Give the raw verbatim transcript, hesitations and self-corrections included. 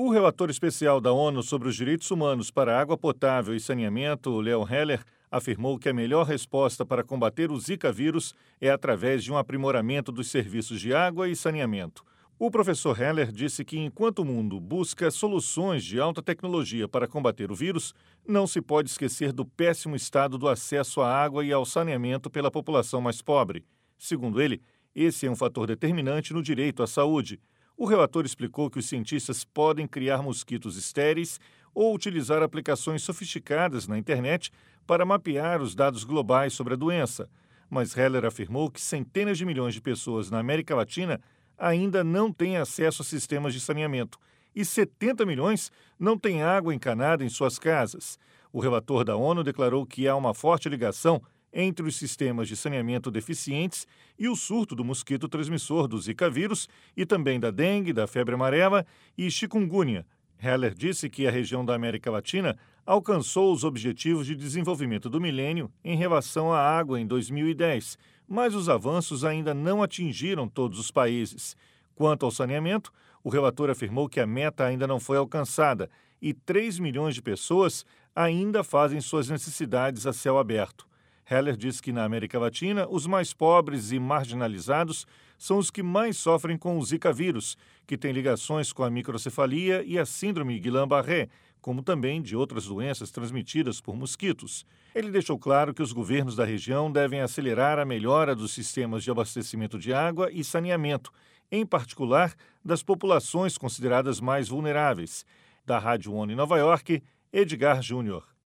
O relator especial da ONU sobre os direitos humanos para água potável e saneamento, Leon Heller, afirmou que a melhor resposta para combater o Zika vírus é através de um aprimoramento dos serviços de água e saneamento. O professor Heller disse que enquanto o mundo busca soluções de alta tecnologia para combater o vírus, não se pode esquecer do péssimo estado do acesso à água e ao saneamento pela população mais pobre. Segundo ele, esse é um fator determinante no direito à saúde. O relator explicou que os cientistas podem criar mosquitos estéreis ou utilizar aplicações sofisticadas na internet para mapear os dados globais sobre a doença. Mas Heller afirmou que centenas de milhões de pessoas na América Latina ainda não têm acesso a sistemas de saneamento e setenta milhões não têm água encanada em suas casas. O relator da ONU declarou que há uma forte ligação entre os sistemas de saneamento deficientes e o surto do mosquito transmissor do Zika vírus e também da dengue, da febre amarela e chikungunya. Heller disse que a região da América Latina alcançou os objetivos de desenvolvimento do milênio em relação à água em dois mil e dez, mas os avanços ainda não atingiram todos os países. Quanto ao saneamento, o relator afirmou que a meta ainda não foi alcançada e três milhões de pessoas ainda fazem suas necessidades a céu aberto. Heller disse que na América Latina, os mais pobres e marginalizados são os que mais sofrem com o Zika vírus, que tem ligações com a microcefalia e a síndrome Guillain-Barré, como também de outras doenças transmitidas por mosquitos. Ele deixou claro que os governos da região devem acelerar a melhora dos sistemas de abastecimento de água e saneamento, em particular das populações consideradas mais vulneráveis. Da Rádio ONU em Nova York, Edgar Júnior.